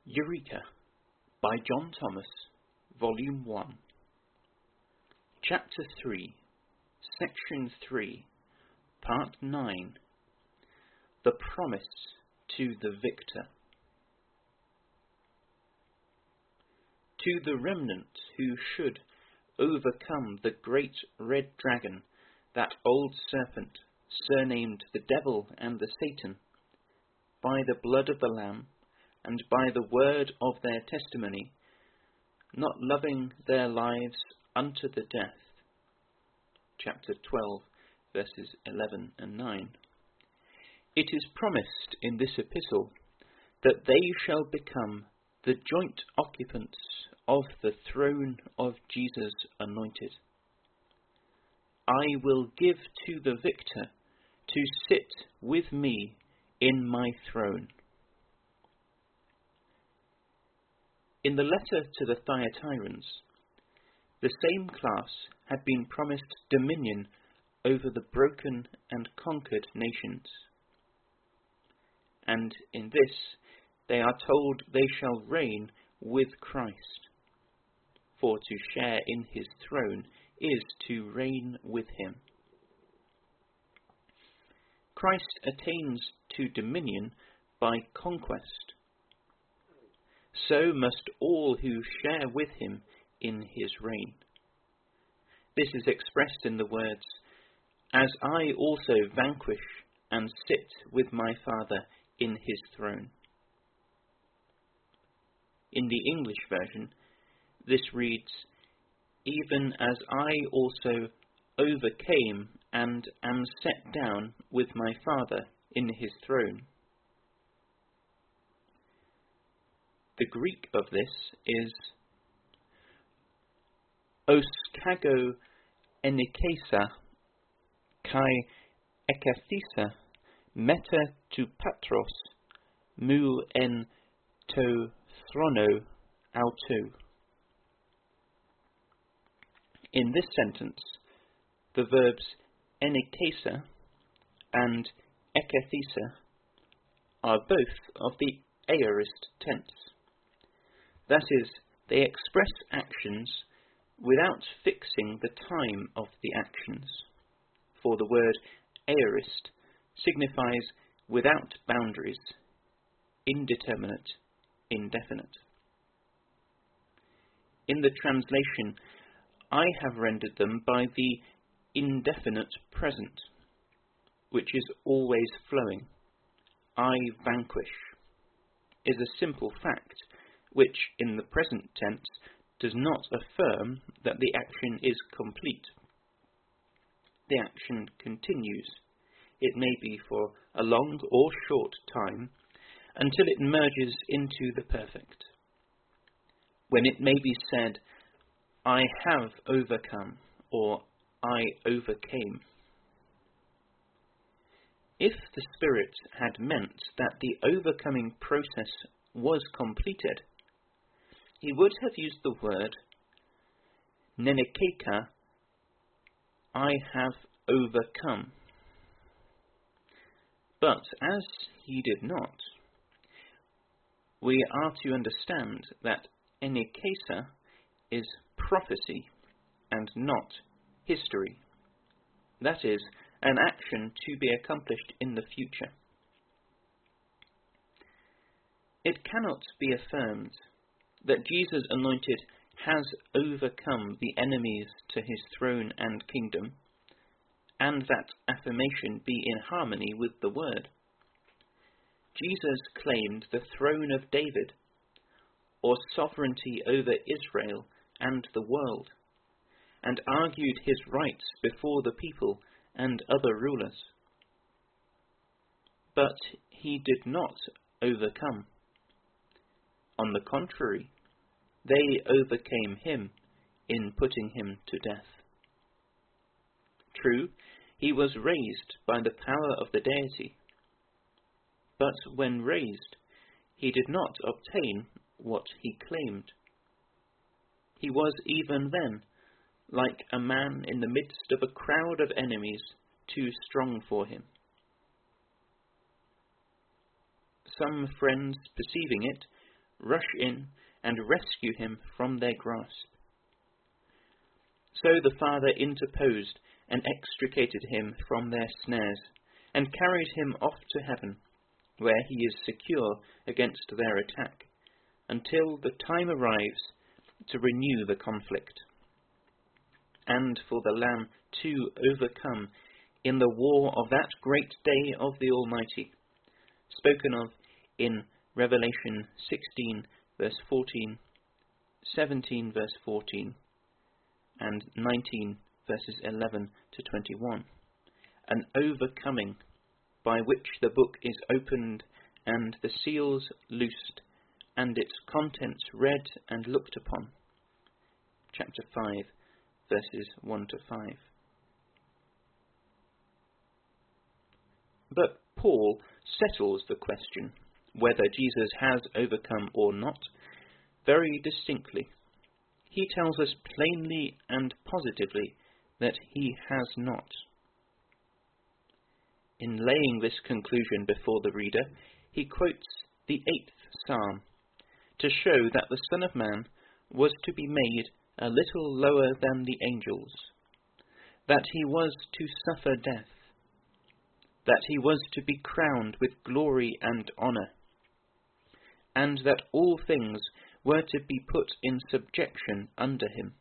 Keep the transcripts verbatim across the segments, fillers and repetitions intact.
Eureka by John Thomas, Volume one, Chapter three, Section three, Part nine, The Promise to the Victor. To the remnant who should overcome the great red dragon, that old serpent, surnamed the Devil and the Satan, by the blood of the Lamb, and by the word of their testimony, not loving their lives unto the death. Chapter twelve, verses eleven and nine. It is promised in this epistle that they shall become the joint occupants of the throne of Jesus anointed. I will give to the victor to sit with me in my throne. In the letter to the Thyatirans, the same class had been promised dominion over the broken and conquered nations. And in this they are told they shall reign with Christ. For to share in his throne is to reign with him. Christ attains to dominion by conquest. So must all who share with him in his reign. This is expressed in the words, as I also vanquish and sit with my Father in his throne. In the English version, this reads, even as I also overcame and am set down with my Father in his throne. The Greek of this is oskago enikesa kai ekathesa meta tu patros mu en to throno autou. In this sentence, the verbs enikesa and ekathesa are both of the aorist tense. That is, they express actions without fixing the time of the actions, for the word aorist signifies without boundaries, indeterminate, indefinite. In the translation, I have rendered them by the indefinite present, which is always flowing. I vanquish is a simple fact, which in the present tense does not affirm that the action is complete. The action continues. It may be for a long or short time, until it merges into the perfect, when it may be said, I have overcome, or I overcame. If the Spirit had meant that the overcoming process was completed, he would have used the word nenekeka, I have overcome. But as he did not, we are to understand that enikesa is prophecy and not history. That is, an action to be accomplished in the future. It cannot be affirmed that Jesus anointed has overcome the enemies to his throne and kingdom, and that affirmation be in harmony with the word. Jesus claimed the throne of David, or sovereignty over Israel and the world, and argued his rights before the people and other rulers. But he did not overcome. On the contrary, they overcame him in putting him to death. True, he was raised by the power of the deity, but when raised, he did not obtain what he claimed. He was even then like a man in the midst of a crowd of enemies too strong for him. Some friends, perceiving it, rush in and rescue him from their grasp. So the Father interposed and extricated him from their snares, and carried him off to heaven, where he is secure against their attack, until the time arrives to renew the conflict, and for the Lamb to overcome in the war of that great day of the Almighty, spoken of in Revelation sixteen verse fourteen, seventeen verse fourteen, and nineteen verses eleven to twenty-one, an overcoming by which the book is opened and the seals loosed and its contents read and looked upon. Chapter five, verses one to five. But Paul settles the question whether Jesus has overcome or not very distinctly. He tells us plainly and positively that he has not. In laying this conclusion before the reader, he quotes the eighth Psalm to show that the Son of Man was to be made a little lower than the angels, that he was to suffer death, that he was to be crowned with glory and honour, and that all things were to be put in subjection under him.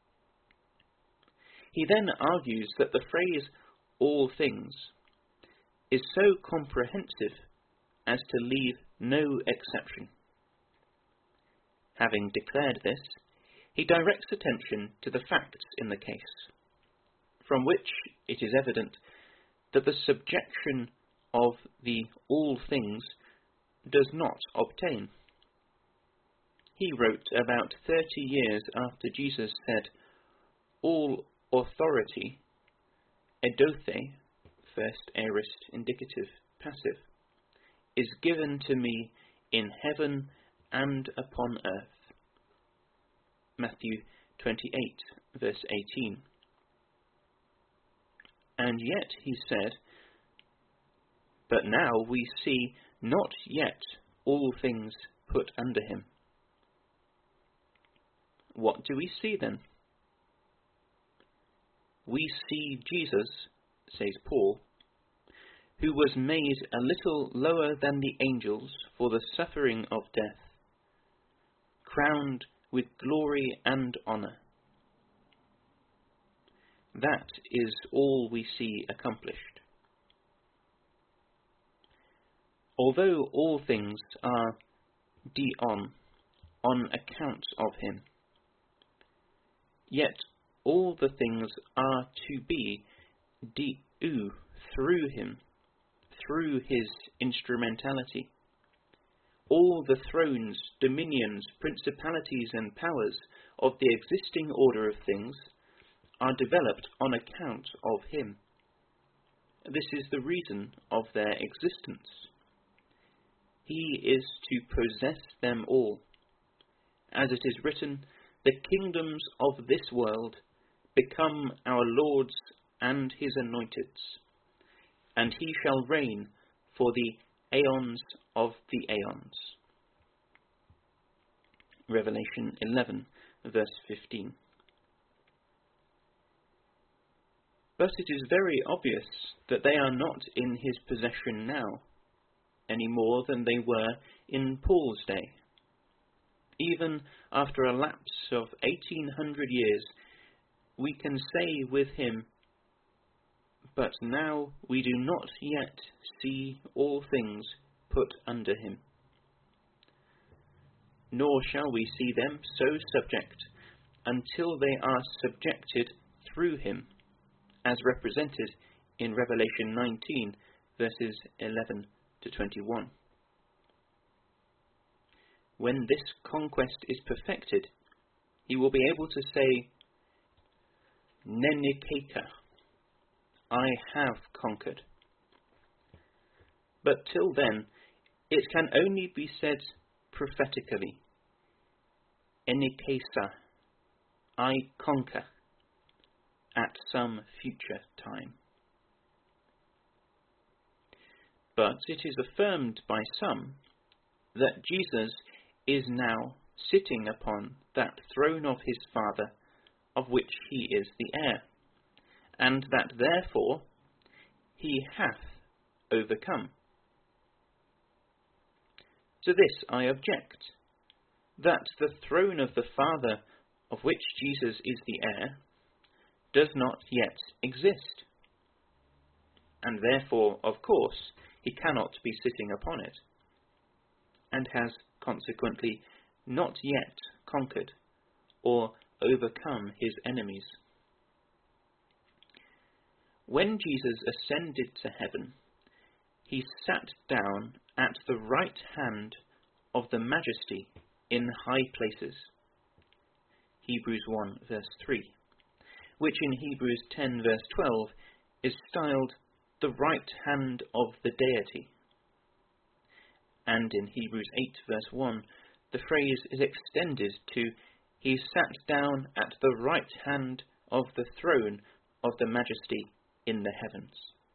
He then argues that the phrase all things is so comprehensive as to leave no exception. Having declared this, he directs attention to the facts in the case, from which it is evident that the subjection of the all things does not obtain. He wrote about thirty years after Jesus said, "All authority, edothe," first aorist indicative passive, "is given to me in heaven and upon earth." Matthew twenty-eight, verse eighteen. And yet he said, "But now we see not yet all things put under him." What do we see then? We see Jesus, says Paul, who was made a little lower than the angels for the suffering of death, crowned with glory and honour. That is all we see accomplished. Although all things are dion, on account of him, yet all the things are to be diu, through him, through his instrumentality. All the thrones, dominions, principalities and powers of the existing order of things are developed on account of him. This is the reason of their existence. He is to possess them all. As it is written, "The kingdoms of this world become our Lord's and his anointed's, and he shall reign for the aeons of the aeons." Revelation eleven, verse fifteen. But it is very obvious that they are not in his possession now, any more than they were in Paul's day. Even after a lapse of eighteen hundred years, we can say with him, "But now we do not yet see all things put under him." Nor shall we see them so subject until they are subjected through him, as represented in Revelation nineteen, verses eleven to twenty-one. When this conquest is perfected, he will be able to say, "Nenikeka," I have conquered. But till then, it can only be said prophetically, "Enikesa," I conquer, at some future time. But it is affirmed by some that Jesus is now sitting upon that throne of his Father, of which he is the heir, and that therefore he hath overcome. To this I object, that the throne of the Father, of which Jesus is the heir, does not yet exist, and therefore, of course, he cannot be sitting upon it, and has consequently not yet conquered or overcome his enemies. When Jesus ascended to heaven, he sat down at the right hand of the Majesty in high places. Hebrews one verse three, which in Hebrews ten verse twelve is styled the right hand of the deity. And in Hebrews eight verse one, the phrase is extended to, he sat down at the right hand of the throne of the Majesty in the heavens.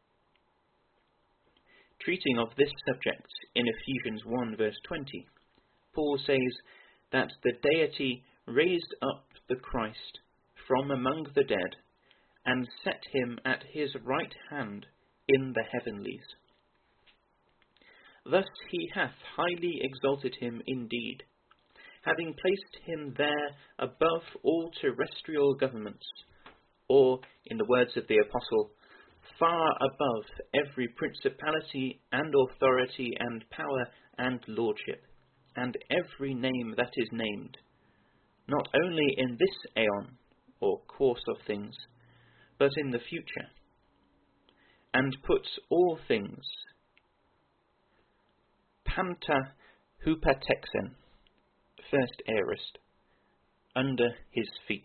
Treating of this subject in Ephesians one verse twenty, Paul says that the deity raised up the Christ from among the dead and set him at his right hand in the heavenlies. Thus he hath highly exalted him indeed, having placed him there above all terrestrial governments, or, in the words of the Apostle, far above every principality and authority and power and lordship, and every name that is named, not only in this aeon, or course of things, but in the future, and puts all things panta hupatexen, first aorist, under his feet.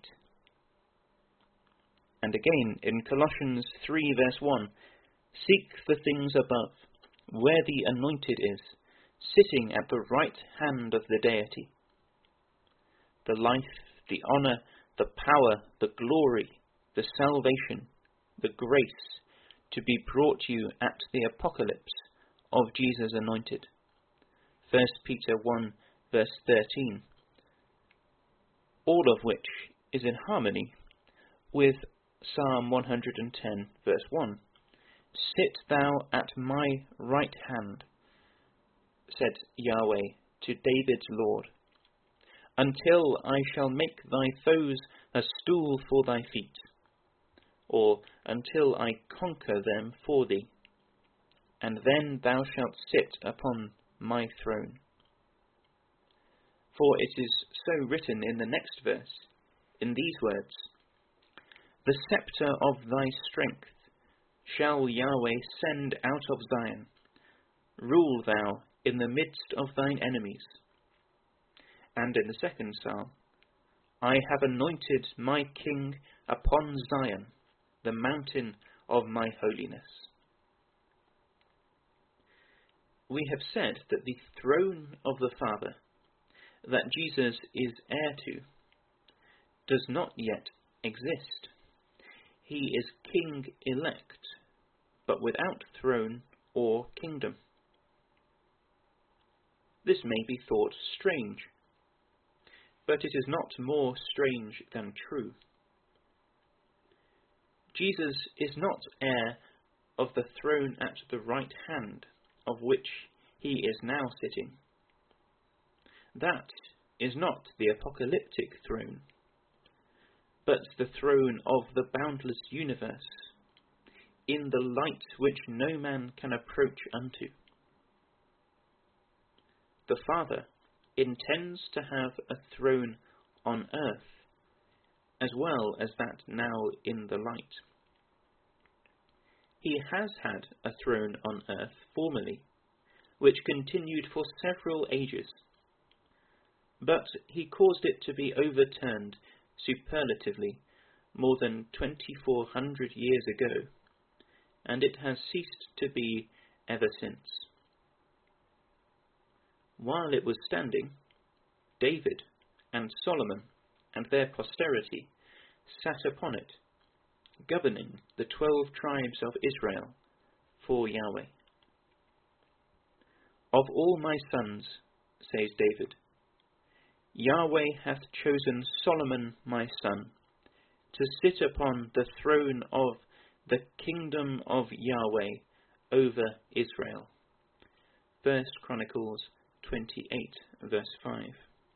And again in Colossians three verse one, seek the things above, where the anointed is, sitting at the right hand of the deity. The life, the honour, the power, the glory, the salvation, the grace to be brought you at the apocalypse of Jesus anointed. First Peter one verse thirteen. All of which is in harmony with Psalm one hundred ten verse one. Sit thou at my right hand, said Yahweh to David's Lord, until I shall make thy foes a stool for thy feet, or until I conquer them for thee, and then thou shalt sit upon my throne. For it is so written in the next verse, in these words, the sceptre of thy strength shall Yahweh send out of Zion. Rule thou in the midst of thine enemies. And in the second psalm, I have anointed my king upon Zion, the mountain of my holiness. We have said that the throne of the Father, that Jesus is heir to, does not yet exist. He is king-elect, but without throne or kingdom. This may be thought strange, but it is not more strange than true. Jesus is not heir of the throne at the right hand, of which he is now sitting. That is not the apocalyptic throne, but the throne of the boundless universe, in the light which no man can approach unto. The Father intends to have a throne on earth, as well as that now in the light. He has had a throne on earth formerly, which continued for several ages, but he caused it to be overturned superlatively more than twenty-four hundred years ago, and it has ceased to be ever since. While it was standing, David and Solomon and their posterity sat upon it, governing the twelve tribes of Israel for Yahweh. Of all my sons, says David, Yahweh hath chosen Solomon my son, to sit upon the throne of the kingdom of Yahweh over Israel. First Chronicles twenty-eight, verse five.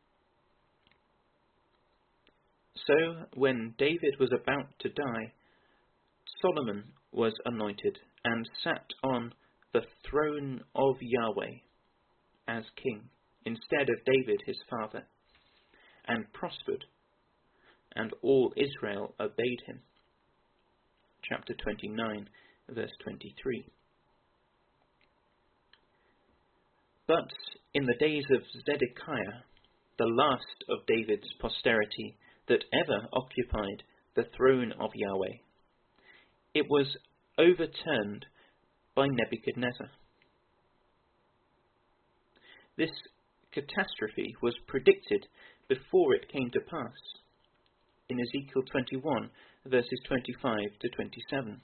So, when David was about to die, Solomon was anointed and sat on the throne of Yahweh as king, instead of David his father, and prospered, and all Israel obeyed him. Chapter twenty-nine, verse twenty-three. But in the days of Zedekiah, the last of David's posterity that ever occupied the throne of Yahweh, it was overturned by Nebuchadnezzar. This catastrophe was predicted before it came to pass in Ezekiel twenty-one, verses twenty-five to twenty-seven.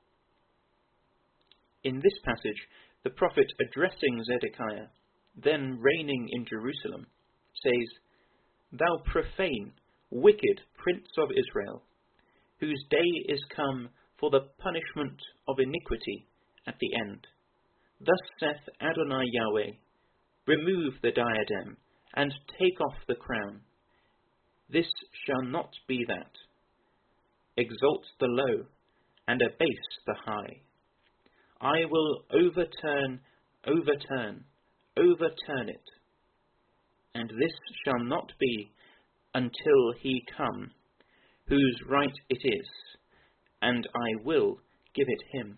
In this passage, the prophet addressing Zedekiah, then reigning in Jerusalem, says, "Thou profane, wicked prince of Israel, whose day is come for the punishment of iniquity at the end. Thus saith Adonai Yahweh, remove the diadem, and take off the crown. This shall not be that. Exalt the low, and abase the high. I will overturn, overturn, overturn it. And this shall not be until he come, whose right it is, and I will give it him."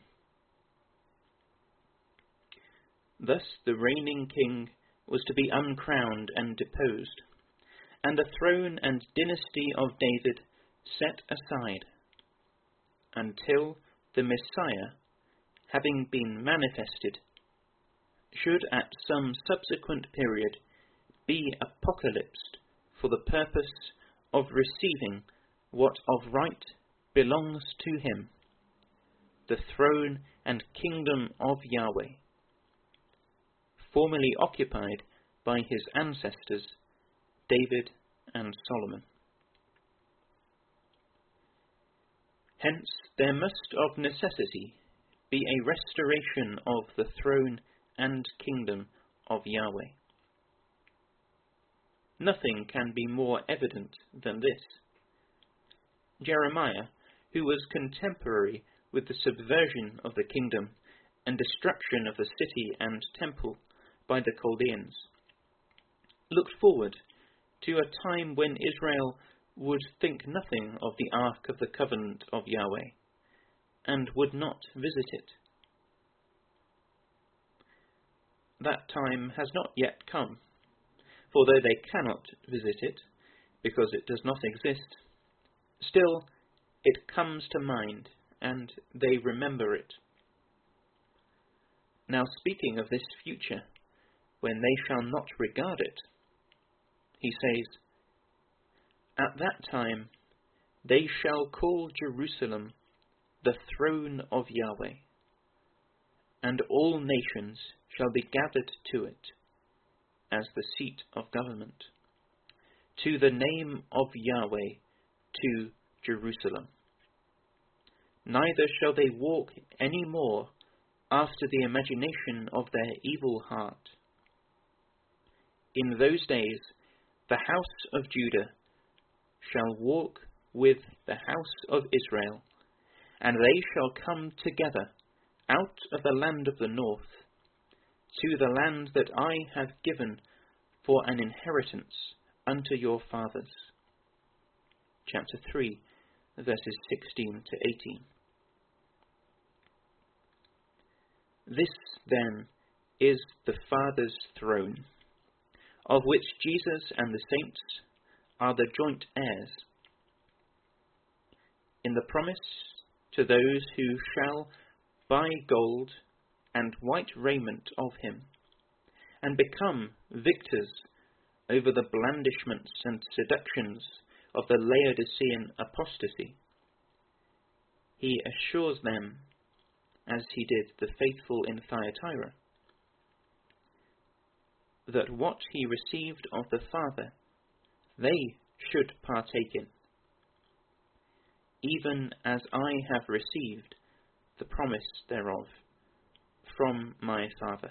Thus the reigning king was to be uncrowned and deposed, and the throne and dynasty of David set aside, until the Messiah, having been manifested, should at some subsequent period be apocalypsed for the purpose of receiving what of right belongs to him, the throne and kingdom of Yahweh, formerly occupied by his ancestors, David and Solomon. Hence there must of necessity be a restoration of the throne and kingdom of Yahweh. Nothing can be more evident than this. Jeremiah, who was contemporary with the subversion of the kingdom and destruction of the city and temple by the Chaldeans, looked forward to a time when Israel would think nothing of the Ark of the Covenant of Yahweh, and would not visit it. That time has not yet come, for though they cannot visit it, because it does not exist, still it comes to mind, and they remember it. Now speaking of this future, when they shall not regard it, he says, "At that time they shall call Jerusalem the throne of Yahweh, and all nations shall be gathered to it as the seat of government, to the name of Yahweh, to Jerusalem. Neither shall they walk any more after the imagination of their evil heart. In those days the house of Judah shall walk with the house of Israel, and they shall come together out of the land of the north, to the land that I have given for an inheritance unto your fathers." Chapter three, verses sixteen to eighteen. This, then, is the Father's throne, of which Jesus and the saints are the joint heirs, in the promise to those who shall buy gold and white raiment of him, and become victors over the blandishments and seductions of the Laodicean apostasy. He assures them, as he did the faithful in Thyatira, that what he received of the Father they should partake in, even as I have received the promise thereof from my Father.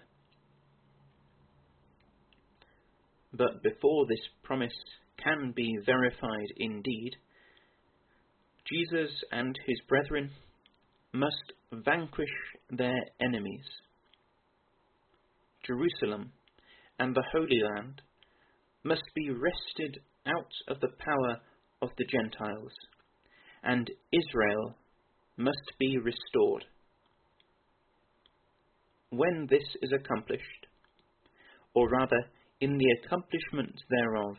But before this promise can be verified indeed, Jesus and his brethren must vanquish their enemies. Jerusalem and the Holy Land must be wrested out of the power of the Gentiles, and Israel must be restored. When this is accomplished, or rather in the accomplishment thereof,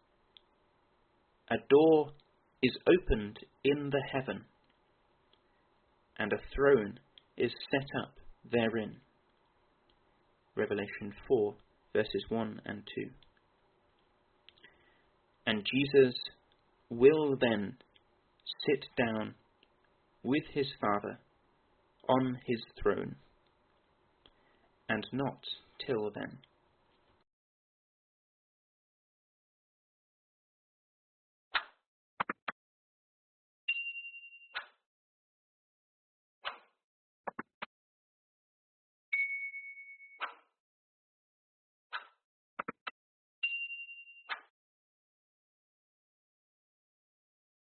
a door is opened in the heaven, and a throne is set up therein. Revelation four, verses one and two. And Jesus will then sit down with his Father on his throne, and not till then.